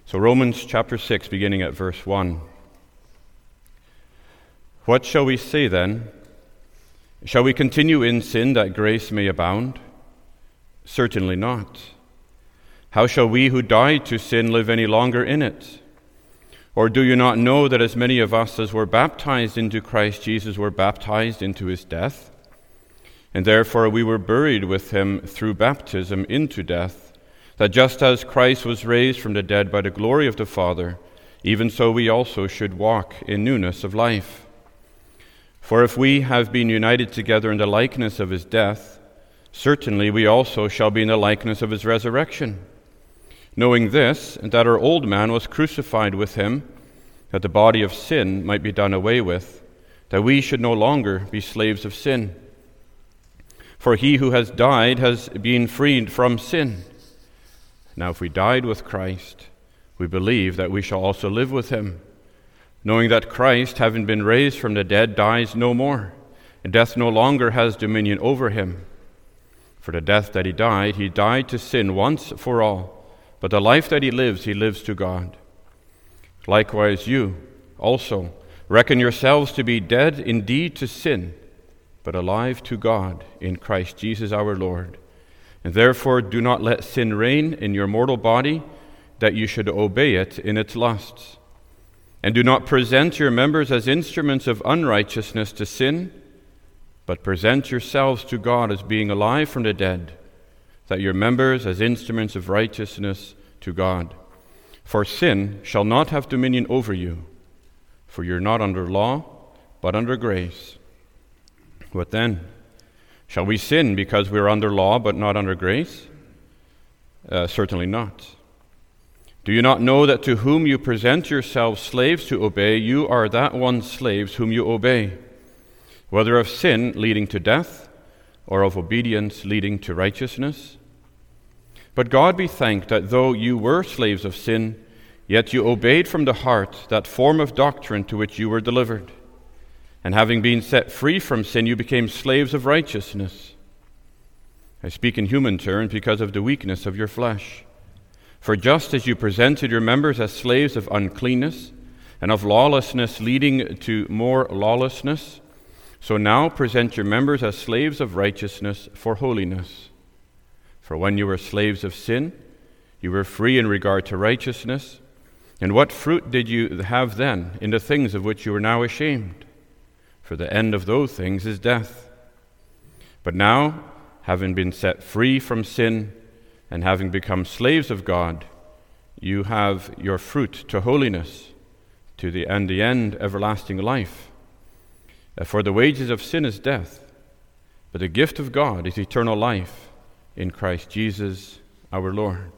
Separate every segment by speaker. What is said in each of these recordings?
Speaker 1: So Romans chapter 6, beginning at verse 1. What shall we say then? Shall we continue in sin that grace may abound? Certainly not. How shall we who died to sin live any longer in it? Or do you not know that as many of us as were baptized into Christ Jesus were baptized into his death? And therefore we were buried with him through baptism into death, that just as Christ was raised from the dead by the glory of the Father, even so we also should walk in newness of life. For if we have been united together in the likeness of his death, certainly we also shall be in the likeness of his resurrection. Knowing this, that our old man was crucified with him, that the body of sin might be done away with, that we should no longer be slaves of sin. For he who has died has been freed from sin. Now if we died with Christ, we believe that we shall also live with him, knowing that Christ, having been raised from the dead, dies no more, and death no longer has dominion over him. For the death that he died to sin once for all, but the life that he lives to God. Likewise you also reckon yourselves to be dead indeed to sin, but alive to God in Christ Jesus our Lord. And therefore do not let sin reign in your mortal body, that you should obey it in its lusts. And do not present your members as instruments of unrighteousness to sin, but present yourselves to God as being alive from the dead, that your members as instruments of righteousness to God. For sin shall not have dominion over you, for you're not under law, but under grace. What then? Shall we sin because we are under law but not under grace? Certainly not. Do you not know that to whom you present yourselves slaves to obey, you are that one's slaves whom you obey, whether of sin leading to death, or of obedience leading to righteousness? But God be thanked that though you were slaves of sin, yet you obeyed from the heart that form of doctrine to which you were delivered. And having been set free from sin, you became slaves of righteousness. I speak in human terms because of the weakness of your flesh. For just as you presented your members as slaves of uncleanness, and of lawlessness leading to more lawlessness, so now present your members as slaves of righteousness for holiness. For when you were slaves of sin, you were free in regard to righteousness. And what fruit did you have then in the things of which you are now ashamed? For the end of those things is death. But now, having been set free from sin, and having become slaves of God, you have your fruit to holiness, to the end everlasting life. For the wages of sin is death, but the gift of God is eternal life in Christ Jesus our Lord.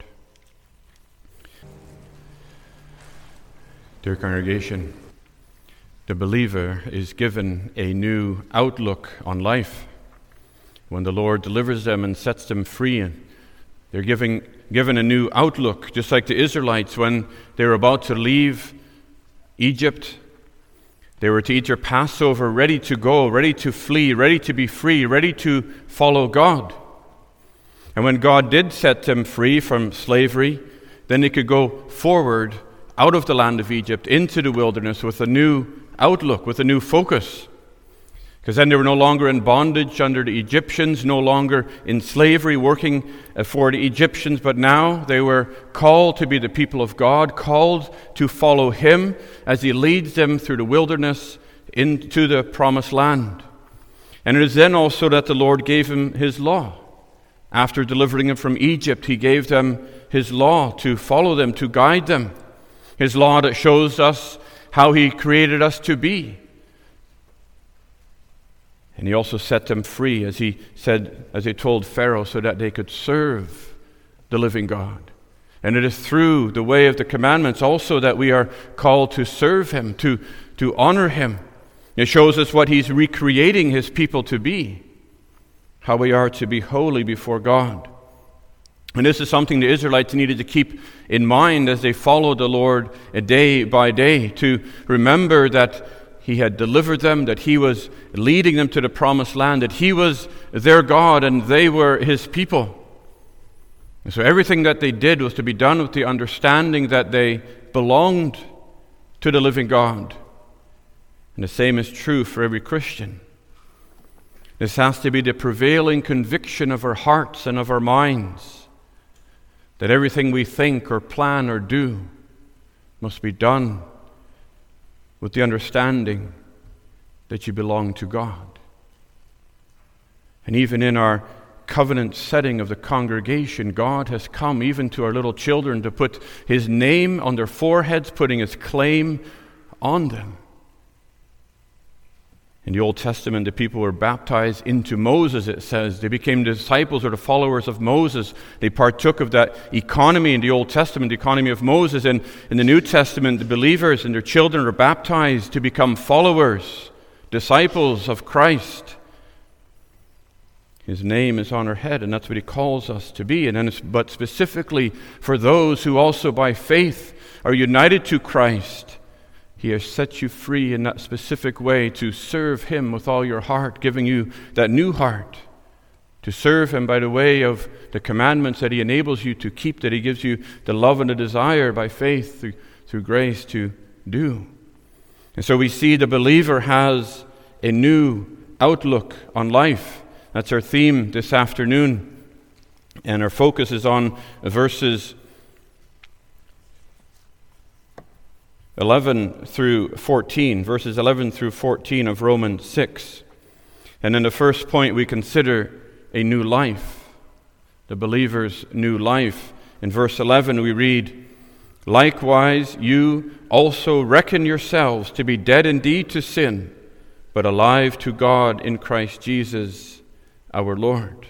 Speaker 1: Dear congregation, the believer is given a new outlook on life. When the Lord delivers them and sets them free, they're given a new outlook, just like the Israelites when they were about to leave Egypt. They were to eat their Passover, ready to go, ready to flee, ready to be free, ready to follow God. And when God did set them free from slavery, then they could go forward out of the land of Egypt into the wilderness with a new outlook, with a new focus. Because then they were no longer in bondage under the Egyptians, no longer in slavery working for the Egyptians, but now they were called to be the people of God, called to follow Him as He leads them through the wilderness into the promised land. And it is then also that the Lord gave them His law. After delivering them from Egypt, He gave them His law to follow them, to guide them. His law that shows us how He created us to be. And He also set them free, as He told Pharaoh, so that they could serve the living God. And it is through the way of the commandments also that we are called to serve Him, to honor Him. It shows us what He's recreating His people to be, how we are to be holy before God. And this is something the Israelites needed to keep in mind as they followed the Lord day by day, to remember that He had delivered them, that He was leading them to the promised land, that He was their God and they were His people. And so everything that they did was to be done with the understanding that they belonged to the living God. And the same is true for every Christian. This has to be the prevailing conviction of our hearts and of our minds, that everything we think or plan or do must be done with the understanding that you belong to God. And even in our covenant setting of the congregation, God has come even to our little children to put His name on their foreheads, putting His claim on them. In the Old Testament, the people were baptized into Moses, it says. They became disciples or the followers of Moses. They partook of that economy in the Old Testament, the economy of Moses. And in the New Testament, the believers and their children are baptized to become followers, disciples of Christ. His name is on our head, and that's what He calls us to be. And then, but specifically for those who also by faith are united to Christ, He has set you free in that specific way to serve Him with all your heart, giving you that new heart to serve Him by the way of the commandments that He enables you to keep, that He gives you the love and the desire by faith through grace to do. And so we see the believer has a new outlook on life. That's our theme this afternoon. And our focus is on verses 11 through 14, verses 11 through 14 of Romans 6. And in the first point, we consider a new life, the believer's new life. In verse 11, we read, "Likewise, you also reckon yourselves to be dead indeed to sin, but alive to God in Christ Jesus our Lord."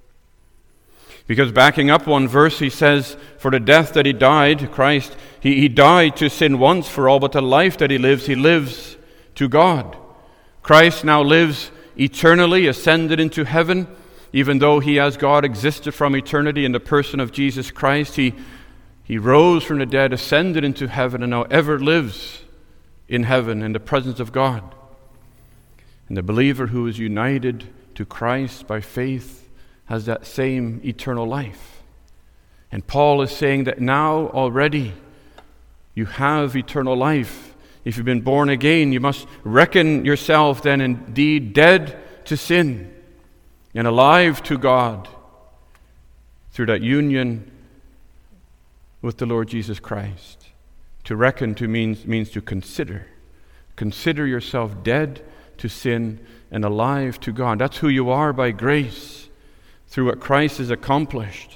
Speaker 1: Because backing up one verse, he says, for the death that He died, Christ, he died to sin once for all, but the life that He lives to God. Christ now lives eternally, ascended into heaven, even though He as God existed from eternity in the person of Jesus Christ. He rose from the dead, ascended into heaven, and now ever lives in heaven in the presence of God. And the believer who is united to Christ by faith has that same eternal life. And Paul is saying that now already you have eternal life. If you've been born again, you must reckon yourself then indeed dead to sin and alive to God through that union with the Lord Jesus Christ. To reckon means to consider. Consider yourself dead to sin and alive to God. That's who you are by grace, through what Christ has accomplished.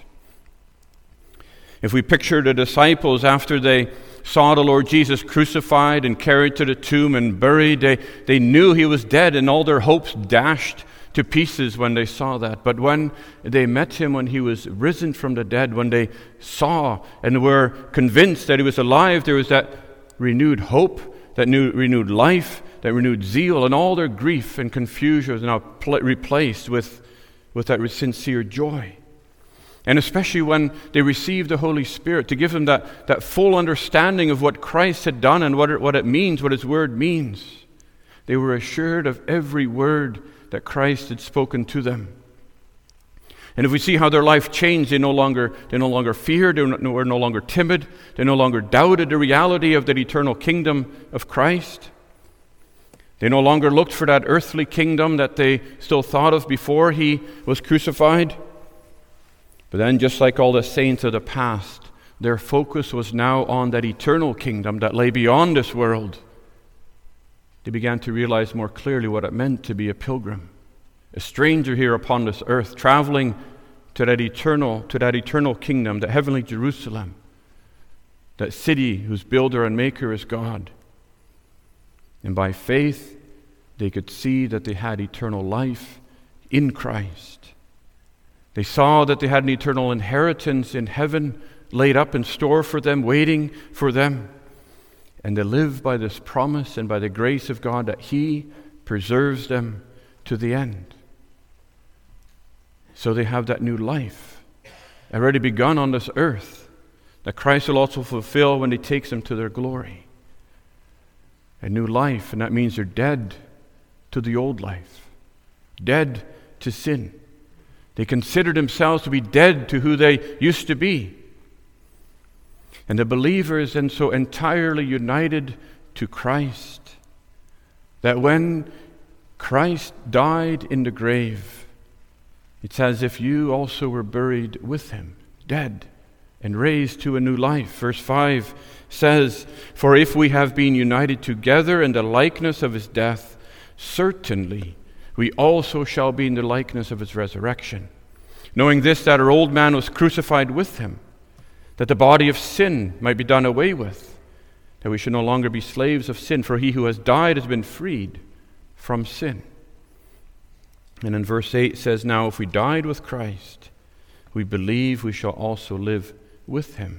Speaker 1: If we picture the disciples after they saw the Lord Jesus crucified and carried to the tomb and buried, they knew He was dead, and all their hopes dashed to pieces when they saw that. But when they met Him, when He was risen from the dead, when they saw and were convinced that He was alive, there was that renewed hope, that renewed life, that renewed zeal, and all their grief and confusion was now replaced with that sincere joy. And especially when they received the Holy Spirit to give them that full understanding of what Christ had done and what it means, what His word means. They were assured of every word that Christ had spoken to them. And if we see how their life changed, they no longer feared, they were no longer timid, they no longer doubted the reality of that eternal kingdom of Christ. They no longer looked for that earthly kingdom that they still thought of before He was crucified. But then, just like all the saints of the past, their focus was now on that eternal kingdom that lay beyond this world. They began to realize more clearly what it meant to be a pilgrim, a stranger here upon this earth, traveling to that eternal kingdom, the heavenly Jerusalem, that city whose builder and maker is God. And by faith, they could see that they had eternal life in Christ. They saw that they had an eternal inheritance in heaven laid up in store for them, waiting for them. And they live by this promise and by the grace of God that He preserves them to the end. So they have that new life, already begun on this earth, that Christ will also fulfill when He takes them to their glory. A new life, and that means they're dead to the old life, dead to sin, They considered themselves to be dead to who they used to be. And the believer is then so entirely united to Christ that when Christ died in the grave, it's as if you also were buried with him, dead, and raised to a new life. Verse 5 says, "For if we have been united together in the likeness of his death, certainly we also shall be in the likeness of his resurrection. Knowing this, that our old man was crucified with him, that the body of sin might be done away with, that we should no longer be slaves of sin, for he who has died has been freed from sin." And in verse 8 says, "Now if we died with Christ, we believe we shall also live with him."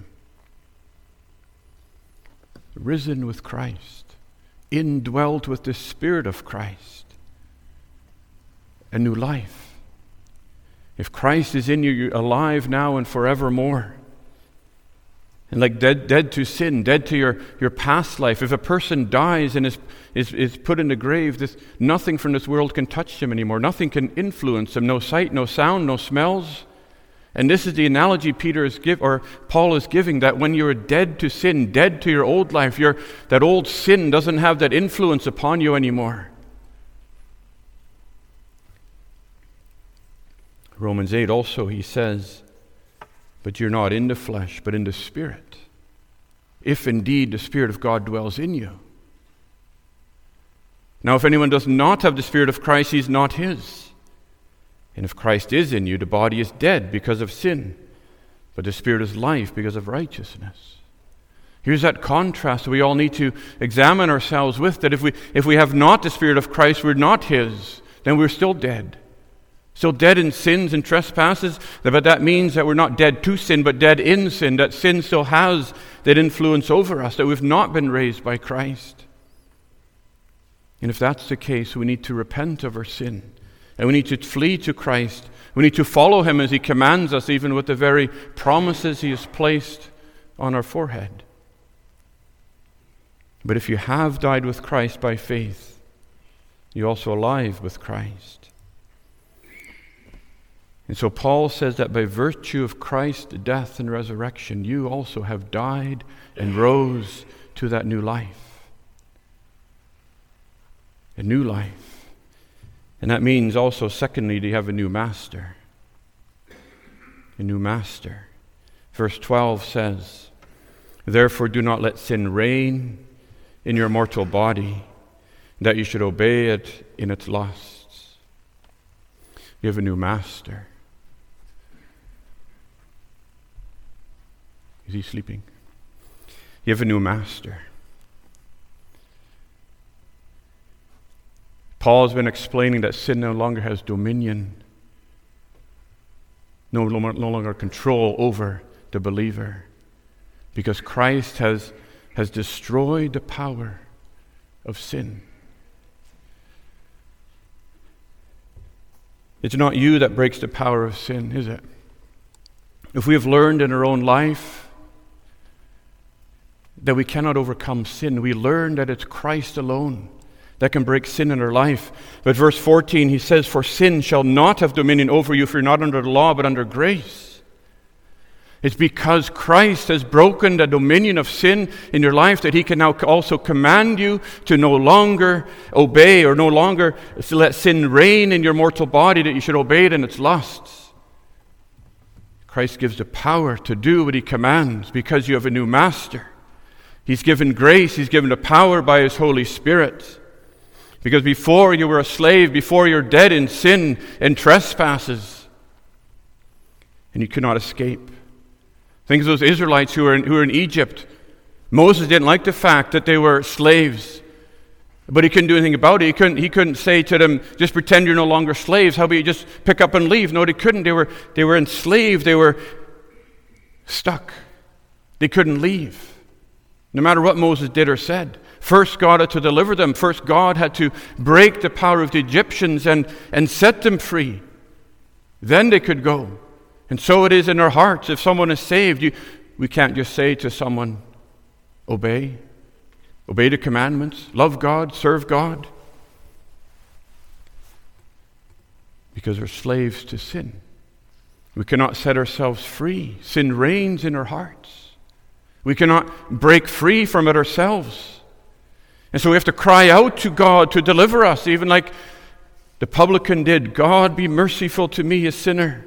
Speaker 1: Risen with Christ, indwelt with the Spirit of Christ, a new life. If Christ is in you, you're alive now and forevermore. And like dead to sin, dead to your past life. If a person dies and is put in the grave, nothing from this world can touch him anymore. Nothing can influence him. No sight, no sound, no smells. And this is the analogy Paul is giving, that when you are dead to sin, dead to your old life, that old sin doesn't have that influence upon you anymore. Romans 8 also, he says, "But you're not in the flesh, but in the Spirit, if indeed the Spirit of God dwells in you." Now, if anyone does not have the Spirit of Christ, he's not his. And if Christ is in you, the body is dead because of sin, but the Spirit is life because of righteousness. Here's that contrast that we all need to examine ourselves with, that if we have not the Spirit of Christ, we're not his, then we're still dead. Still dead in sins and trespasses, but that means that we're not dead to sin, but dead in sin, that sin still has that influence over us, that we've not been raised by Christ. And if that's the case, we need to repent of our sin, and we need to flee to Christ. We need to follow him as he commands us, even with the very promises he has placed on our forehead. But if you have died with Christ by faith, you're also alive with Christ. And so Paul says that by virtue of Christ's death and resurrection, you also have died and rose to that new life. A new life. And that means also, secondly, to have a new master. A new master. Verse 12 says, "Therefore do not let sin reign in your mortal body, that you should obey it in its lusts." You have a new master. Is he sleeping? You have a new master. Paul has been explaining that sin no longer has dominion, no longer control over the believer, because Christ has destroyed the power of sin. It's not you that breaks the power of sin, is it? If we have learned in our own life that we cannot overcome sin, we learn that it's Christ alone that can break sin in our life. But verse 14, he says, "For sin shall not have dominion over you if you're not under the law, but under grace." It's because Christ has broken the dominion of sin in your life that he can now also command you to no longer obey, or no longer let sin reign in your mortal body, that you should obey it in its lusts. Christ gives the power to do what he commands because you have a new master. He's given grace, he's given the power by his Holy Spirit. Because before you were a slave, before you're dead in sin and trespasses, and you could not escape. Think of those Israelites who were in Egypt. Moses didn't like the fact that they were slaves, but he couldn't do anything about it. He couldn't say to them, "Just pretend you're no longer slaves. How about you just pick up and leave?" No, they couldn't. They were enslaved. They were stuck. They couldn't leave, no matter what Moses did or said. First, God had to deliver them. First, God had to break the power of the Egyptians and set them free. Then they could go. And so it is in our hearts. If someone is saved, we can't just say to someone, obey the commandments, love God, serve God. Because we're slaves to sin. We cannot set ourselves free. Sin reigns in our hearts. We cannot break free from it ourselves. And so we have to cry out to God to deliver us, even like the publican did. God, be merciful to me, a sinner.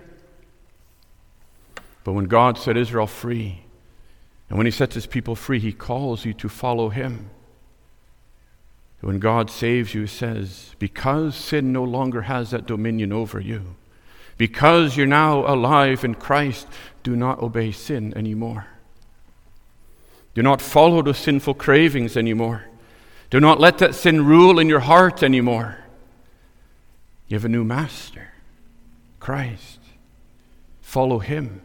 Speaker 1: But when God set Israel free, and when he sets his people free, he calls you to follow him. When God saves you, he says, because sin no longer has that dominion over you, because you're now alive in Christ, do not obey sin anymore. Do not follow those sinful cravings anymore. Do not let that sin rule in your heart anymore. You have a new master, Christ. Follow him.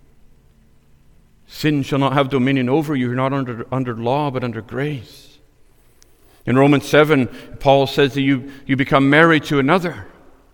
Speaker 1: Sin shall not have dominion over you. You're not under law, but under grace. In Romans 7, Paul says that you become married to another.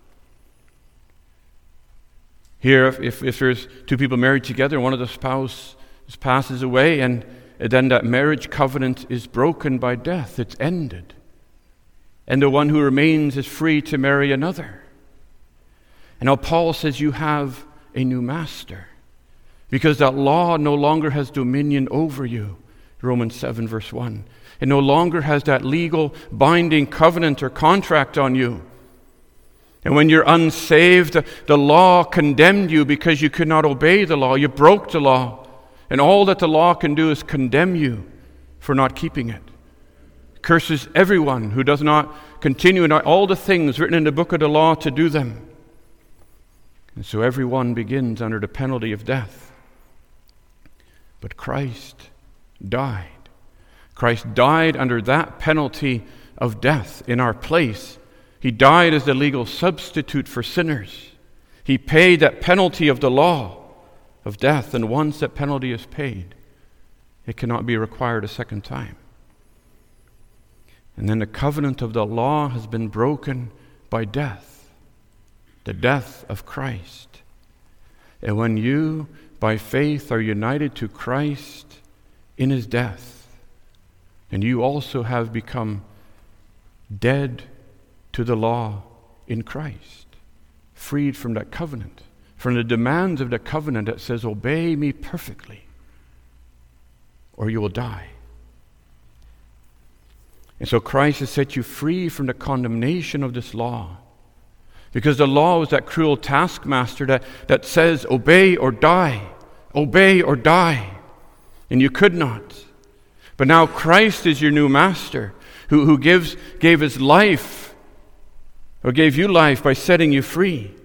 Speaker 1: Here, if there's two people married together, one of the spouses passes away, and then that marriage covenant is broken by death. It's ended. And the one who remains is free to marry another. And now Paul says you have a new master, because that law no longer has dominion over you. Romans 7 verse 1. It no longer has that legal binding covenant or contract on you. And when you're unsaved, the law condemned you because you could not obey the law. You broke the law. And all that the law can do is condemn you for not keeping it. It curses everyone who does not continue in all the things written in the book of the law to do them. And so everyone begins under the penalty of death. But Christ died. Christ died under that penalty of death in our place. He died as the legal substitute for sinners. He paid that penalty of the law of death, and once that penalty is paid, it cannot be required a second time. And then the covenant of the law has been broken by death, the death of Christ. And when you, by faith, are united to Christ in his death, and you also have become dead to the law in Christ, freed from that covenant, from the demands of the covenant that says, obey me perfectly, or you will die. And so Christ has set you free from the condemnation of this law, because the law was that cruel taskmaster that says, obey or die, obey or die, and you could not. But now Christ is your new master, who gave his life, or gave you life by setting you free.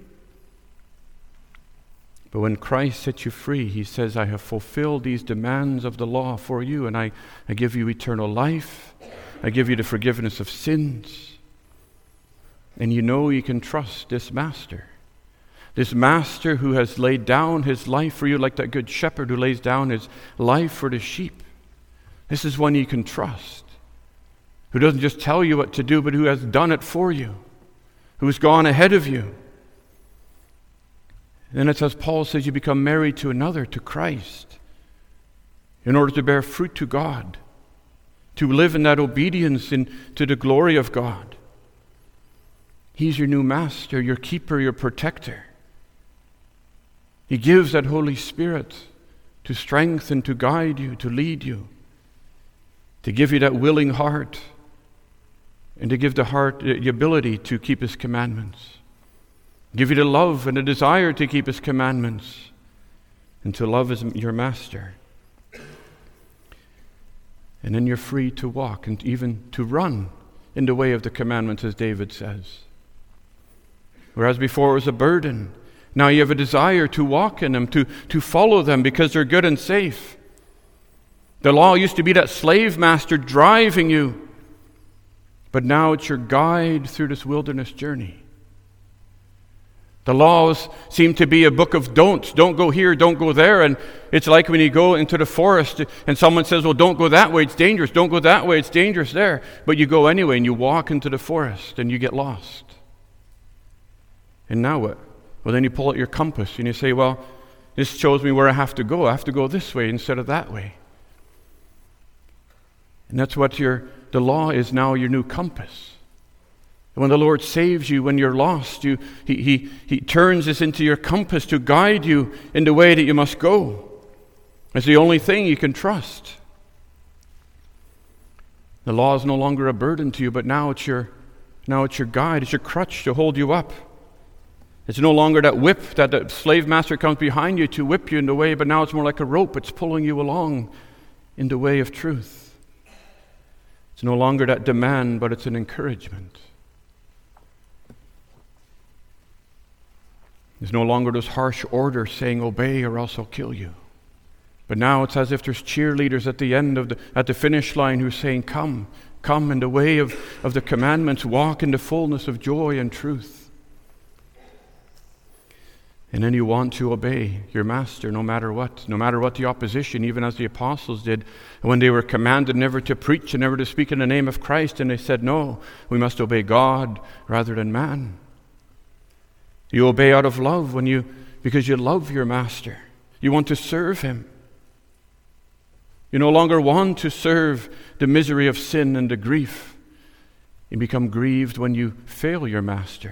Speaker 1: But when Christ sets you free, he says, I have fulfilled these demands of the law for you, and I give you eternal life. I give you the forgiveness of sins. And you know you can trust this master who has laid down his life for you, like that good shepherd who lays down his life for the sheep. This is one you can trust, who doesn't just tell you what to do, but who has done it for you, who has gone ahead of you. And then it's as Paul says, you become married to another, to Christ, in order to bear fruit to God, to live in that obedience to the glory of God. He's your new master, your keeper, your protector. He gives that Holy Spirit to strengthen, to guide you, to lead you, to give you that willing heart, and to give the heart the ability to keep his commandments. Give you the love and the desire to keep his commandments, and to love as your master. And then you're free to walk and even to run in the way of the commandments, as David says. Whereas before it was a burden, now you have a desire to walk in them, to follow them because they're good and safe. The law used to be that slave master driving you, but now it's your guide through this wilderness journey. The laws seem to be a book of don'ts. Don't go here, don't go there. And it's like when you go into the forest and someone says, well, don't go that way, it's dangerous. Don't go that way, it's dangerous there. But you go anyway and you walk into the forest and you get lost. And now what? Well, then you pull out your compass and you say, well, this shows me where I have to go. I have to go this way instead of that way. And that's what the law is now, your new compass. And when the Lord saves you, when you're lost, He turns this into your compass to guide you in the way that you must go. It's the only thing you can trust. The law is no longer a burden to you, but now it's your guide, it's your crutch to hold you up. It's no longer that whip that the slave master comes behind you to whip you in the way, but now it's more like a rope. It's pulling you along in the way of truth. It's no longer that demand, but it's an encouragement. There's no longer those harsh orders saying, obey or else I'll kill you. But now it's as if there's cheerleaders at the end at the finish line who are saying, come in the way of the commandments, walk in the fullness of joy and truth. And then you want to obey your master no matter what the opposition, even as the apostles did when they were commanded never to preach and never to speak in the name of Christ, and they said, no, we must obey God rather than man. You obey out of love because you love your master. You want to serve him. You no longer want to serve the misery of sin and the grief. You become grieved when you fail your master.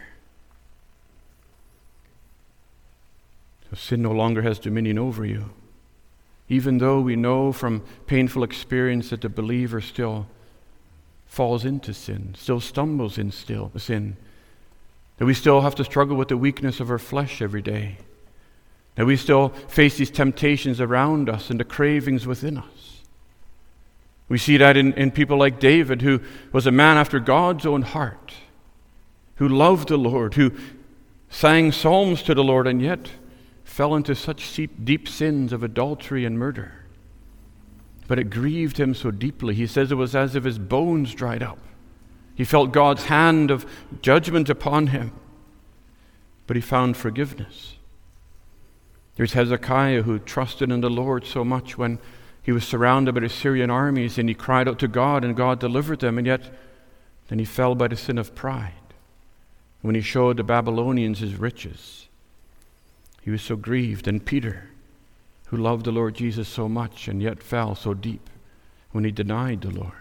Speaker 1: So sin no longer has dominion over you. Even though we know from painful experience that the believer still falls into sin, still stumbles in sin, that we still have to struggle with the weakness of our flesh every day, that we still face these temptations around us and the cravings within us. We see that in people like David, who was a man after God's own heart, who loved the Lord, who sang psalms to the Lord, and yet fell into such deep sins of adultery and murder. But it grieved him so deeply. He says it was as if his bones dried up. He felt God's hand of judgment upon him, but he found forgiveness. There's Hezekiah, who trusted in the Lord so much when he was surrounded by the Syrian armies, and he cried out to God, and God delivered them, and yet then he fell by the sin of pride. When he showed the Babylonians his riches, he was so grieved. And Peter, who loved the Lord Jesus so much and yet fell so deep when he denied the Lord.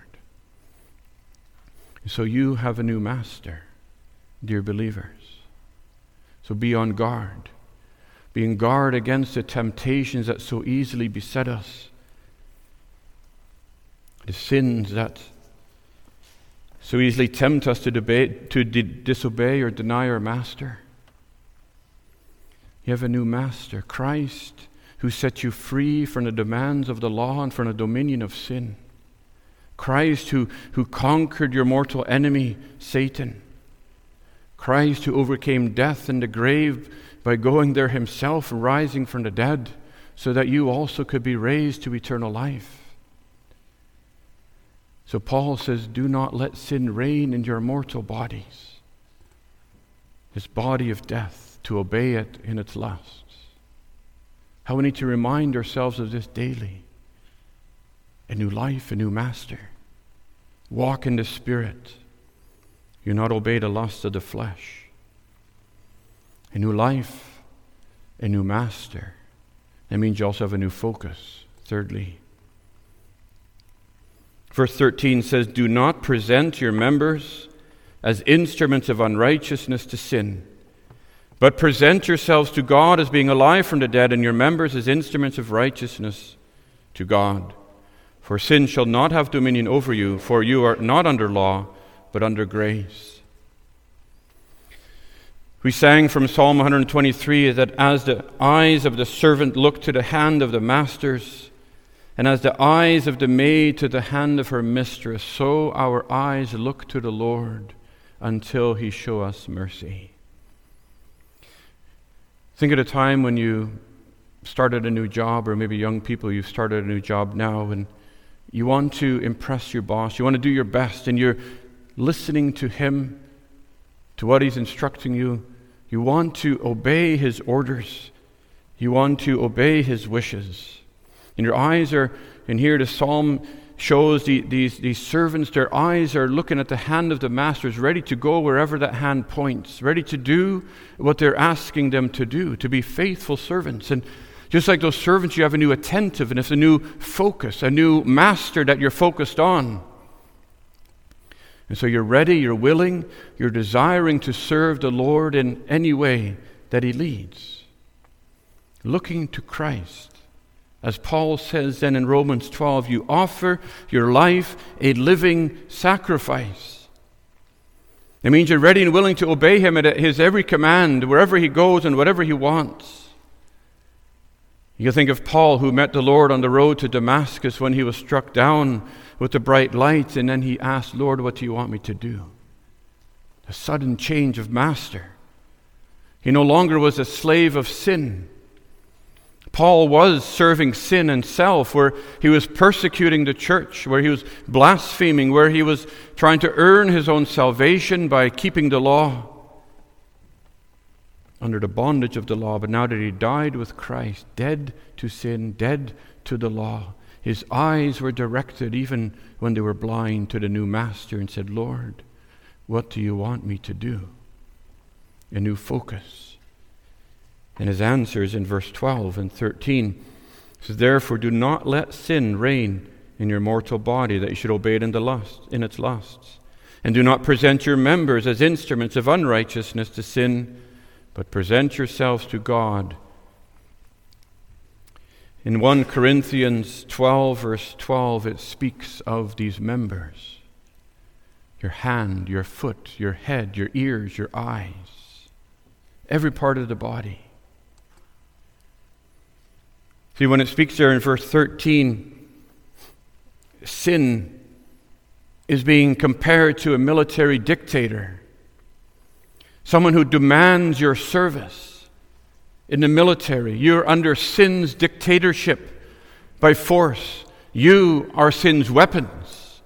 Speaker 1: So you have a new master, dear believers. So be on guard. Be on guard against the temptations that so easily beset us. The sins that so easily tempt us to disobey or deny our master. You have a new master, Christ, who set you free from the demands of the law and from the dominion of sin. Christ who conquered your mortal enemy, Satan. Christ who overcame death and the grave by going there himself and rising from the dead, so that you also could be raised to eternal life. So Paul says, do not let sin reign in your mortal bodies, this body of death, to obey it in its lusts. How we need to remind ourselves of this daily. A new life, a new master. Walk in the Spirit. You not obey the lusts of the flesh. A new life, a new master. That means you also have a new focus. Thirdly, verse 13 says, do not present your members as instruments of unrighteousness to sin, but present yourselves to God as being alive from the dead, and your members as instruments of righteousness to God. For sin shall not have dominion over you, for you are not under law, but under grace. We sang from Psalm 123 that as the eyes of the servant look to the hand of the masters, and as the eyes of the maid to the hand of her mistress, so our eyes look to the Lord until he show us mercy. Think of a time when you started a new job, or maybe young people, you've started a new job now, and you want to impress your boss. You want to do your best, and you're listening to him, to what he's instructing you. You want to obey his orders. You want to obey his wishes. And your eyes are, and here the psalm shows these servants, their eyes are looking at the hand of the masters, ready to go wherever that hand points, ready to do what they're asking them to do, to be faithful servants. And just like those servants, you have a new attentive, and it's a new focus, a new master that you're focused on. And so you're ready, you're willing, you're desiring to serve the Lord in any way that He leads. Looking to Christ. As Paul says then in Romans 12, you offer your life a living sacrifice. It means you're ready and willing to obey Him at His every command, wherever He goes and whatever He wants. You think of Paul, who met the Lord on the road to Damascus when he was struck down with the bright light, and then he asked, Lord, what do you want me to do? A sudden change of master. He no longer was a slave of sin. Paul was serving sin and self, where he was persecuting the church, where he was blaspheming, where he was trying to earn his own salvation by keeping the law, under the bondage of the law. But now that he died with Christ, dead to sin, dead to the law, his eyes were directed, even when they were blind, to the new master, and said, Lord, what do you want me to do? A new focus. And his answers in verse 12 and 13 says, therefore do not let sin reign in your mortal body, that you should obey it in its lusts. And do not present your members as instruments of unrighteousness to sin, but present yourselves to God. In 1 Corinthians 12, verse 12, it speaks of these members. Your hand, your foot, your head, your ears, your eyes. Every part of the body. See, when it speaks there in verse 13, sin is being compared to a military dictator. Someone who demands your service. In the military, you're under sin's dictatorship by force. You are sin's weapons.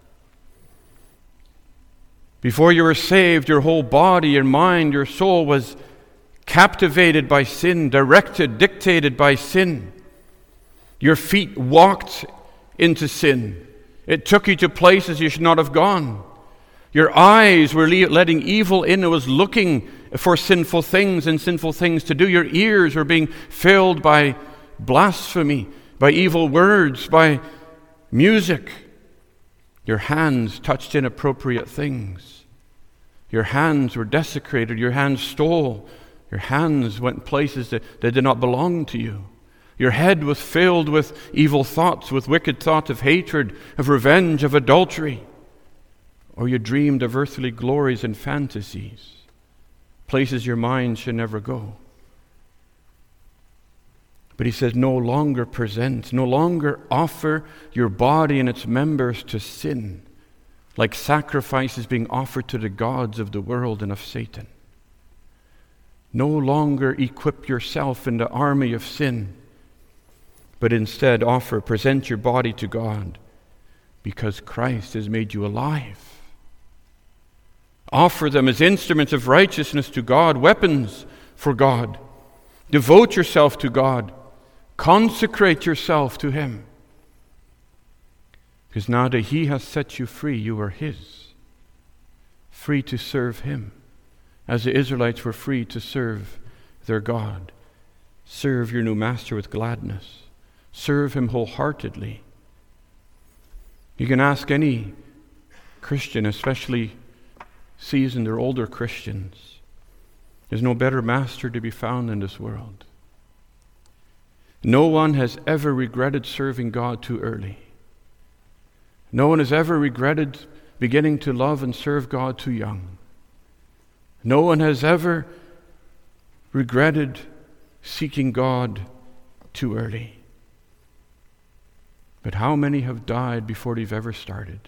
Speaker 1: Before you were saved, your whole body, your mind, your soul was captivated by sin, directed, dictated by sin. Your feet walked into sin. It took you to places you should not have gone. Your eyes were letting evil in. It was looking for sinful things and sinful things to do. Your ears were being filled by blasphemy, by evil words, by music. Your hands touched inappropriate things. Your hands were desecrated. Your hands stole. Your hands went places that did not belong to you. Your head was filled with evil thoughts, with wicked thoughts of hatred, of revenge, of adultery. Or you dreamed of earthly glories and fantasies, places your mind should never go. But he says, no longer present, no longer offer your body and its members to sin, like sacrifices being offered to the gods of the world and of Satan. No longer equip yourself in the army of sin, but instead present your body to God, because Christ has made you alive. Offer them as instruments of righteousness to God, weapons for God. Devote yourself to God. Consecrate yourself to Him. Because now that He has set you free, you are His. Free to serve Him, as the Israelites were free to serve their God. Serve your new master with gladness. Serve Him wholeheartedly. You can ask any Christian, especially seasoned or older Christians. There's no better master to be found in this world. No one has ever regretted serving God too early. No one has ever regretted beginning to love and serve God too young. No one has ever regretted seeking God too early. But how many have died before they've ever started?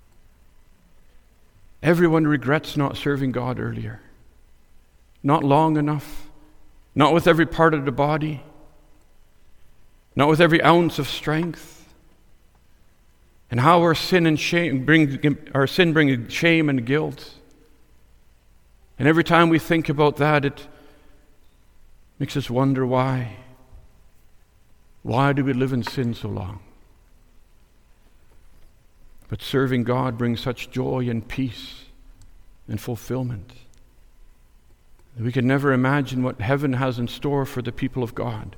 Speaker 1: Everyone regrets not serving God earlier. Not long enough. Not with every part of the body. Not with every ounce of strength. And how our sin brings shame and guilt. And every time we think about that, it makes us wonder why. Why do we live in sin so long? But serving God brings such joy and peace and fulfillment. We can never imagine what heaven has in store for the people of God.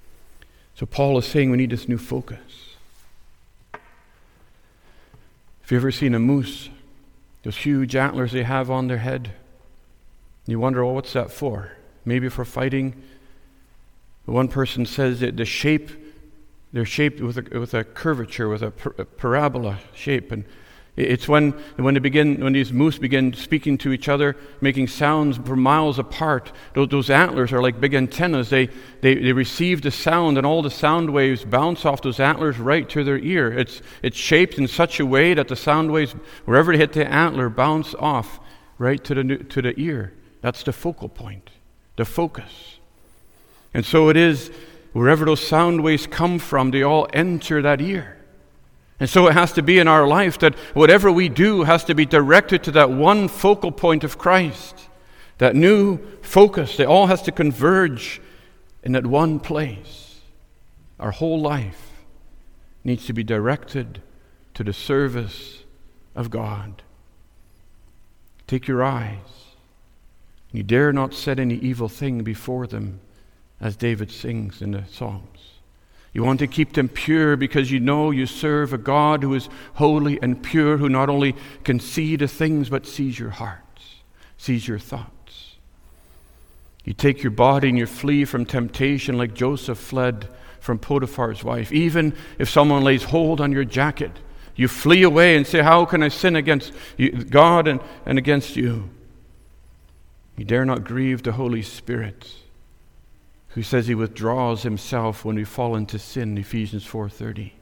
Speaker 1: So Paul is saying we need this new focus. Have you ever seen a moose? Those huge antlers they have on their head. You wonder, well, what's that for? Maybe for fighting. One person says that they're shaped with a curvature, with a parabola shape, and it's when these moose begin speaking to each other, making sounds for miles apart. Those antlers are like big antennas. They receive the sound, and all the sound waves bounce off those antlers right to their ear. It's shaped in such a way that the sound waves, wherever they hit the antler, bounce off right to the ear. That's the focal point, the focus. And so it is, wherever those sound waves come from, they all enter that ear. And so it has to be in our life that whatever we do has to be directed to that one focal point of Christ, that new focus. It all has to converge in that one place. Our whole life needs to be directed to the service of God. Take your eyes. You dare not set any evil thing before them, as David sings in the Psalms. You want to keep them pure because you know you serve a God who is holy and pure, who not only can see the things but sees your hearts, sees your thoughts. You take your body and you flee from temptation like Joseph fled from Potiphar's wife. Even if someone lays hold on your jacket, you flee away and say, how can I sin against God and against you? You dare not grieve the Holy Spirit, who says he withdraws himself when we fall into sin, Ephesians 4:30.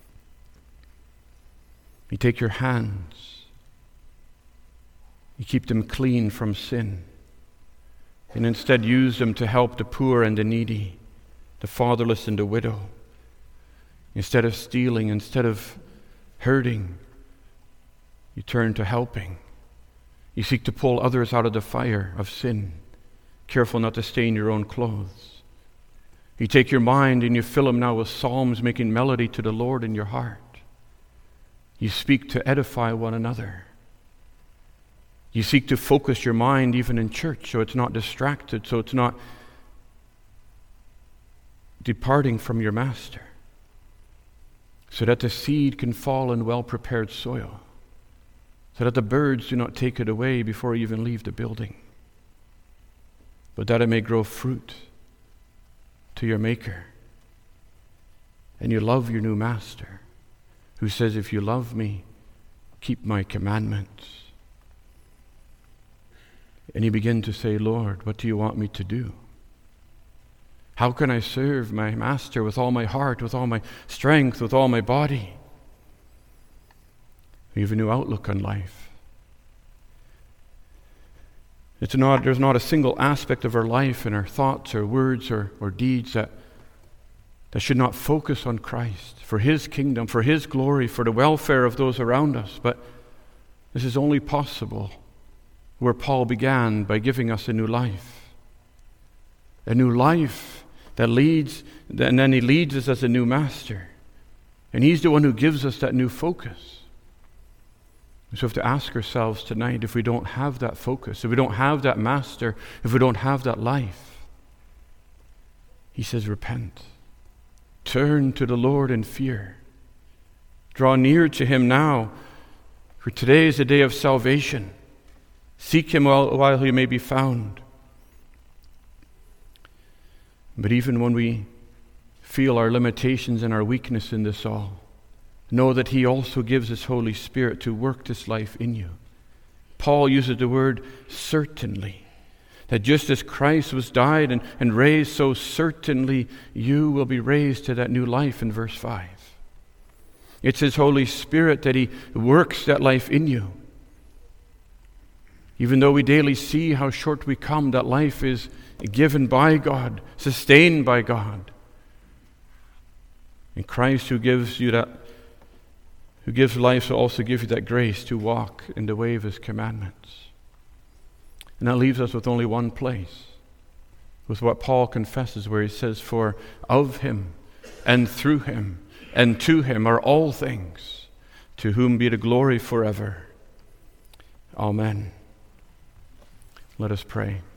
Speaker 1: You take your hands, you keep them clean from sin, and instead use them to help the poor and the needy, the fatherless and the widow. Instead of stealing, instead of hurting, you turn to helping. You seek to pull others out of the fire of sin, careful not to stain your own clothes. You take your mind and you fill them now with psalms, making melody to the Lord in your heart. You speak to edify one another. You seek to focus your mind even in church so it's not distracted, so it's not departing from your master, so that the seed can fall in well-prepared soil, so that the birds do not take it away before you even leave the building, but that it may grow fruit to your Maker. And you love your new master, who says, if you love me, keep my commandments. And you begin to say, Lord, what do you want me to do? How can I serve my master with all my heart, with all my strength, with all my body? You have a new outlook on life. There's not a single aspect of our life and our thoughts or words or deeds that should not focus on Christ, for His kingdom, for His glory, for the welfare of those around us. But this is only possible where Paul began, by giving us a new life. A new life that leads, and then he leads us as a new master. And He's the one who gives us that new focus. So we have to ask ourselves tonight, if we don't have that focus, if we don't have that master, if we don't have that life, he says, repent. Turn to the Lord in fear. Draw near to Him now, for today is the day of salvation. Seek Him while He may be found. But even when we feel our limitations and our weakness in this all, know that He also gives His Holy Spirit to work this life in you. Paul uses the word certainly, that just as Christ was died and raised, so certainly you will be raised to that new life in verse 5. It's His Holy Spirit that He works that life in you. Even though we daily see how short we come, that life is given by God, sustained by God. And Christ, who gives you that, who gives life, will also give you that grace to walk in the way of His commandments. And that leaves us with only one place, with what Paul confesses, where he says, for of Him and through Him and to Him are all things, to whom be the glory forever. Amen. Let us pray.